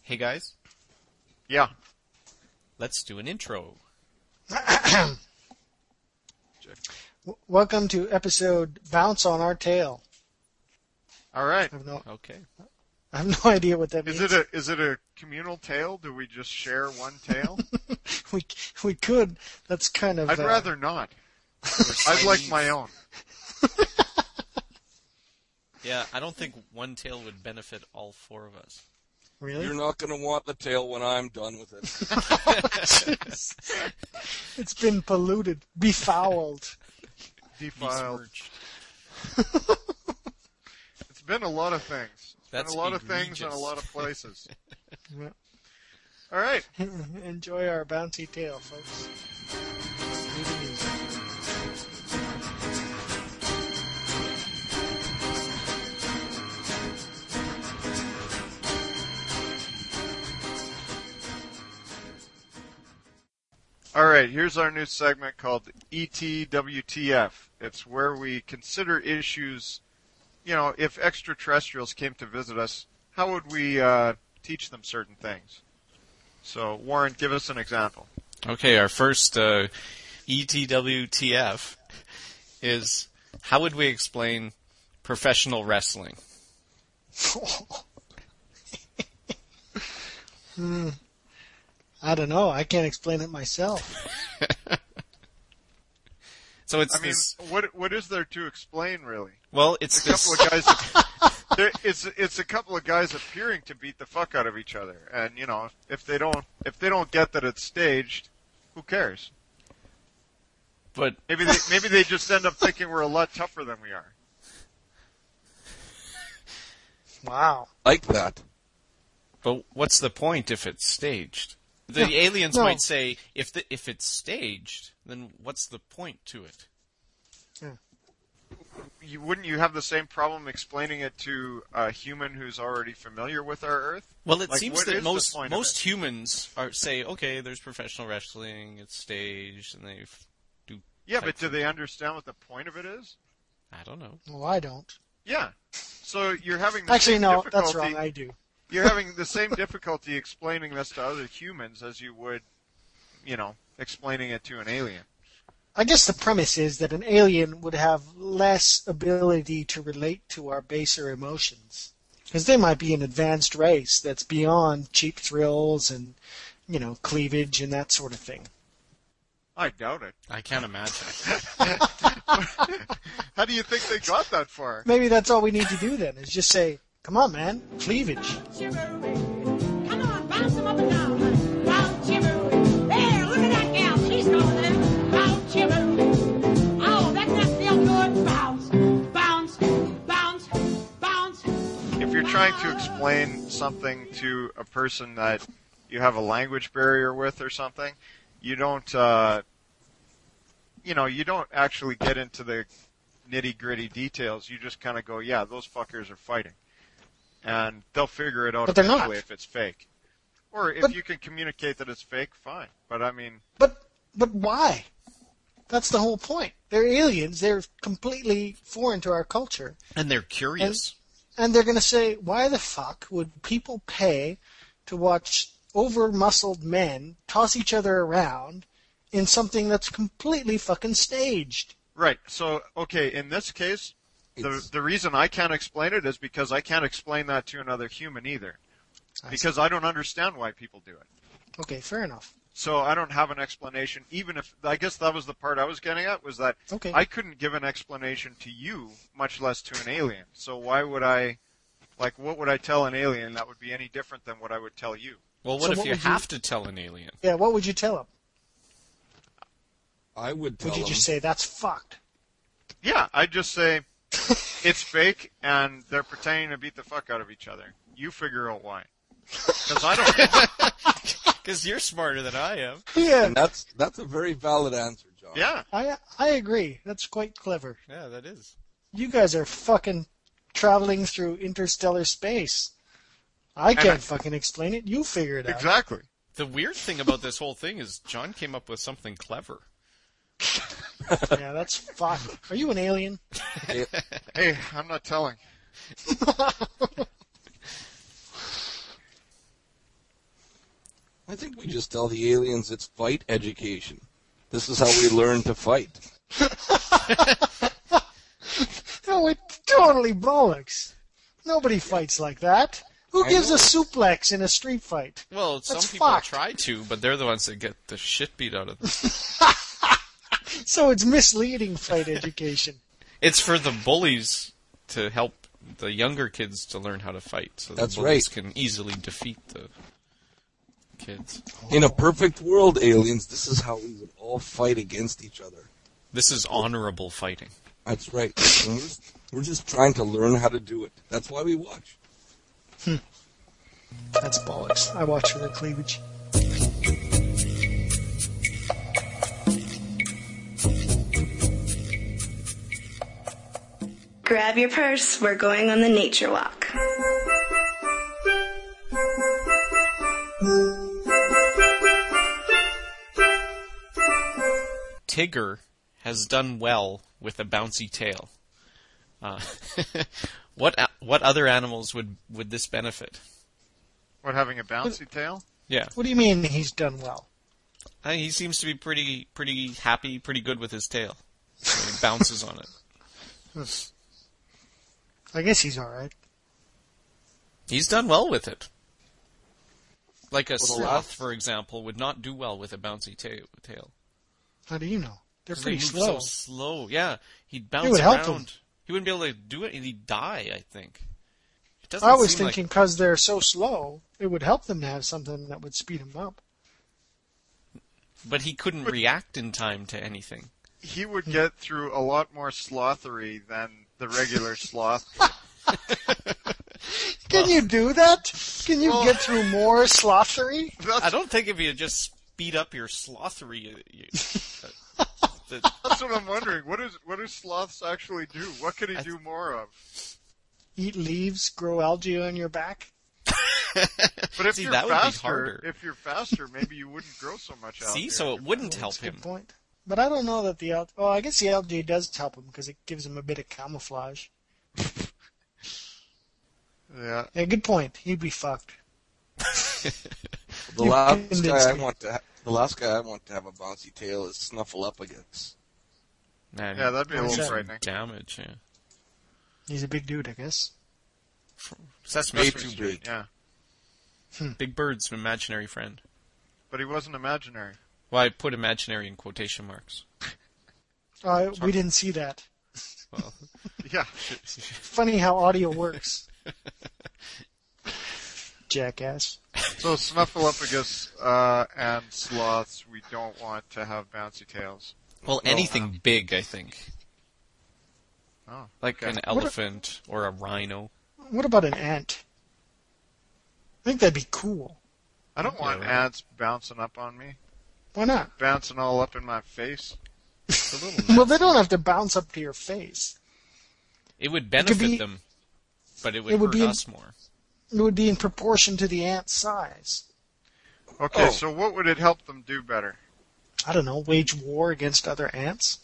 Hey guys, Yeah. let's do an intro. Welcome to episode Bounce on Our Tail. All right. Okay. I have no idea what that means. Is it a communal tale? Do we just share one tale? we could. That's kind of. I'd rather not. I'd like my own. Yeah, I don't think one tale would benefit all four of us. Really? You're not going to want the tail when I'm done with it. It's been polluted, befouled. Defiled. Besmirched. It's been a lot of things. It's That's been a lot of things in a egregious. lot of places. Yeah. All right. Enjoy our bouncy tail, folks. Leave the music. All right. Here's our new segment called ETWTF. It's where we consider issues. You know, if extraterrestrials came to visit us, how would we teach them certain things? So, Warren, give us an example. Okay, our first ETWTF is how would we explain professional wrestling? I don't know. I can't explain it myself. So it's I mean, this. what is there to explain, really? Well, it's A couple this. of guys. It's a couple of guys appearing to beat the fuck out of each other, and you know, if they don't get that it's staged, who cares? But Maybe they just end up thinking we're a lot tougher than we are. Wow. Like that. But what's the point if it's staged? The aliens no. might say, if it's staged, then what's the point to it? Wouldn't you have the same problem explaining it to a human who's already familiar with our Earth? Well, it Like, seems what that is the most point of it? humans say, okay, there's professional wrestling, it's staged, and they do. Yeah, type but do of- they understand what the point of it is? I don't know. Well, I don't. Yeah. So you're having the Actually, same no, difficulty. that's wrong. I do. You're having the same difficulty explaining this to other humans as you would, you know, explaining it to an alien. I guess the premise is that an alien would have less ability to relate to our baser emotions. Because they might be an advanced race that's beyond cheap thrills and, you know, cleavage and that sort of thing. I doubt it. I can't imagine. How do you think they got that far? Maybe that's all we need to do then, is just say, come on, man, cleavage. Come on, bounce them up and down. Bounce, shiver. There, look at that gal. She's going there. Bounce, shiver. Oh, doesn't that feel good? Bounce, bounce, bounce, bounce. If you're trying to explain something to a person that you have a language barrier with or something, you don't, you don't actually get into the nitty-gritty details. You just kind of go, yeah, those fuckers are fighting. And they'll figure it out But they're not. eventually if it's fake. Or if But- you can communicate that it's fake, fine. But I mean, But why? That's the whole point. They're aliens. They're completely foreign to our culture. And they're curious. And they're going to say, why the fuck would people pay to watch over-muscled men toss each other around in something that's completely fucking staged? right. So, okay, in this case, the reason I can't explain it is because I can't explain that to another human either. Because I don't understand why people do it. Okay, fair enough. So I don't have an explanation, even if, I guess that was the part I was getting at, was that Okay. I couldn't give an explanation to you, much less to an alien. So why would I, like, what would I tell an alien that would be any different than what I would tell you? Well, So what if what you would you- have to tell an alien? Yeah, what would you tell them? I would tell Would you them. just say, that's fucked? Yeah, I'd just say, it's fake, and they're pretending to beat the fuck out of each other. You figure out why. Because I don't know. Because you're smarter than I am. Yeah, And that's a very valid answer, John. Yeah. I agree. That's quite clever. Yeah, that is. You guys are fucking traveling through interstellar space. I can't fucking explain it. You figure it out. Exactly. The weird thing about this whole thing is John came up with something clever. Yeah, that's fun. Are you an alien? Hey, I'm not telling. I think we just tell the aliens it's fight education. This is how we learn to fight. No, it's totally bollocks. Nobody fights like that. Who I gives know. a suplex in a street fight? Well, some That's people fucked. try to, but they're the ones that get the shit beat out of them. So it's misleading fight education. It's for the bullies to help the younger kids to learn how to fight, so That's the bullies right. can easily defeat the kids. In a perfect world, aliens, this is how we would all fight against each other. This is honorable fighting. That's right. And we're just trying to learn how to do it. That's why we watch. That's bollocks. I watch for the cleavage. Grab your purse, we're going on the nature walk. Tigger has done well with a bouncy tail. What other animals would this benefit? What, having a bouncy tail? Yeah, What do you mean he's done well? he seems to be pretty happy, pretty good with his tail. So he bounces on it. I guess he's alright. He's done well with it. Like a Well, the sloth, last- for example, would not do well with a bouncy tail. How do you know? They're 'Cause they pretty move slow. so slow. Yeah, he'd bounce would help around. him. He wouldn't be able to do it, and he'd die, I think. It doesn't I was seem thinking because they're so slow, it would help them to have something that would speed them up. but he couldn't react in time to anything. He would get through a lot more slothery than the regular sloth. Can you do that? Can you Well- get through more slothery? I don't think if you just speed up your slothery, That's what I'm wondering. What do sloths actually do? What could he do more of? Eat leaves, grow algae on your back? But if See, you're that would be faster, harder. maybe you wouldn't grow so much algae. see, so it wouldn't help That's a him. good point. But I don't know that the algae... Oh, I guess the algae does help him because it gives him a bit of camouflage. Yeah. Yeah, good point. He'd be fucked. The You last convinced guy I me. want to have a bouncy tail is Snuffleupagus. Man, Yeah, that'd be a What is little that? frightening. damage. Yeah. He's a big dude, I guess. Sesame Way Street. too big. Yeah. Big Bird's imaginary friend. But he wasn't imaginary. Well, I put imaginary in quotation marks. We didn't see that. Well, Yeah. Funny how audio works. Jackass. So Snuffleupagus and sloths, we don't want to have bouncy tails. well, anything big, I think. Oh, Like okay. an elephant or a rhino. What about an ant? I think that'd be cool. I don't want right. ants bouncing up on me, Why not? bouncing all up in my face. It's a little Well, they don't have to bounce up to your face. It would could benefit be- them, but it would it would hurt be us more. It would be in proportion to the ant's size. Okay, Oh. so what would it help them do better? I don't know, wage war against other ants?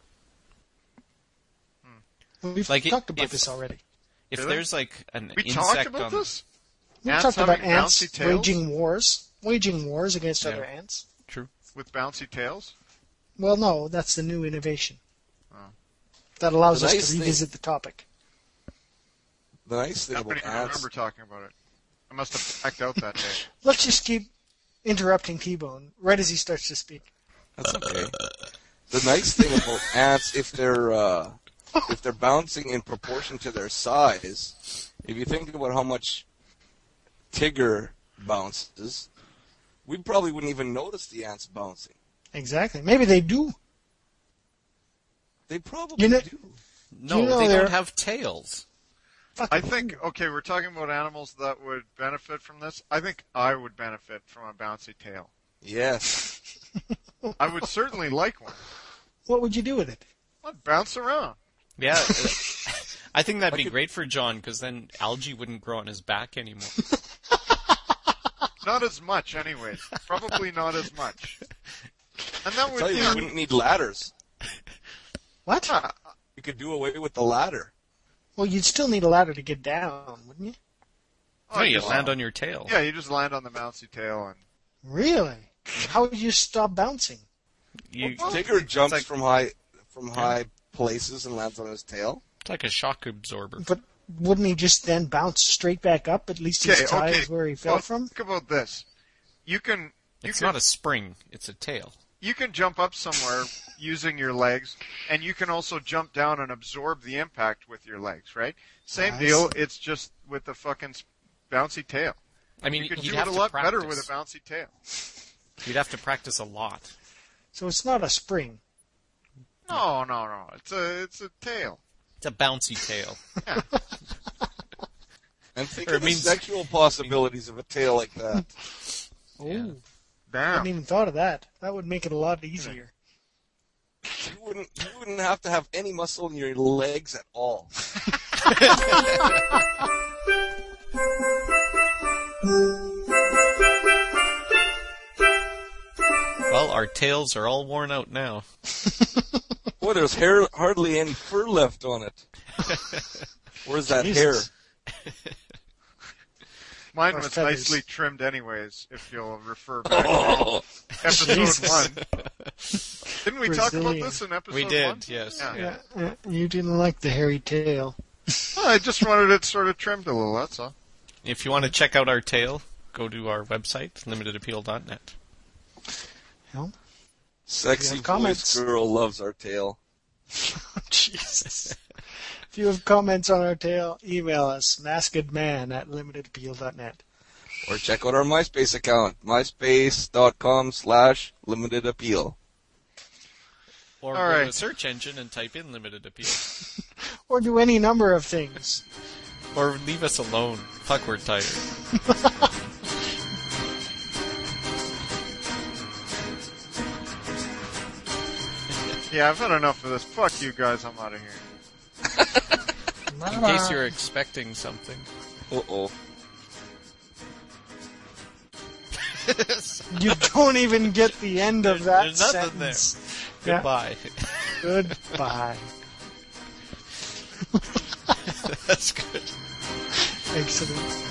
We've Like talked about if- this already. If Really? there's like an We insect talked about on, this? We've Ants talked about having ants bouncy tails? waging wars against Yeah. other ants. True. With bouncy tails? Well, no, that's the new innovation. Oh. That allows The us nice to thing- revisit the topic. The nice thing I don't about even ants, remember talking about it. I must have backed out that day. Let's just keep interrupting T-Bone right as he starts to speak. that's okay. The nice thing about ants, if they're bouncing in proportion to their size, if you think about how much Tigger bounces, we probably wouldn't even notice the ants bouncing. Exactly. Maybe they do. They probably You know- do. No, You know they they're- don't have tails. Fuck I it. think, okay, we're talking about animals that would benefit from this. I think I would benefit from a bouncy tail. Yes. I would certainly like one. What would you do with it? I'd bounce around. Yeah, I think that'd be could- great for John because then algae wouldn't grow on his back anymore. Not as much, anyways. Probably not as much. And that would, Tell you, you we know, wouldn't need ladders. What? You could do away with the ladder. Well, you'd still need a ladder to get down, wouldn't you? No, you just- land on your tail. Yeah, you just land on the bouncy tail and Really? How would you stop bouncing? Tigger jumps like- from high places and lands on his tail. It's like a shock absorber. But wouldn't he just then bounce straight back up? At least his tie is where he fell Well, from? Think about this. It's not a spring, it's a tail. You can jump up somewhere using your legs, and you can also jump down and absorb the impact with your legs, right? Same I deal, see. it's just with the fucking bouncy tail. I mean, You could you'd do have it a to lot practice. better with a bouncy tail. You'd have to practice a lot. So it's not a spring. No. It's a tail. It's a bouncy tail. And think Or of it the means- sexual possibilities of a tail like that. Oh, Yeah. I Damn. hadn't even thought of that. That would make it a lot easier. You wouldn't have to have any muscle in your legs at all. Well, our tails are all worn out now. Boy, there's hardly any fur left on it. Where's that Jesus. hair? Mine Or was feathers. nicely trimmed anyways, if you'll refer back to Oh, episode Jesus. 1. Didn't we talk about Brazilian. this in episode We 1? did, yes. Yeah. Yeah. You didn't like the hairy tail. Well, I just wanted it sort of trimmed a little, that's all. If you want to check out our tail, go to our website, limitedappeal.net. No? sexy You have comments? voice girl loves our tail. Jesus. If you have comments on our tale, email us, maskedman@limitedappeal.net. Or check out our MySpace account, myspace.com/limitedappeal. Or All go to right. the search engine and type in Limited Appeal. Or do any number of things. Or leave us alone. Fuck, we're tired. Yeah, I've had enough of this. Fuck you guys, I'm out of here. In case you're expecting something. Uh-oh. You don't even get the end of that There's nothing sentence. there. Yeah. Goodbye. Goodbye. That's good. Excellent.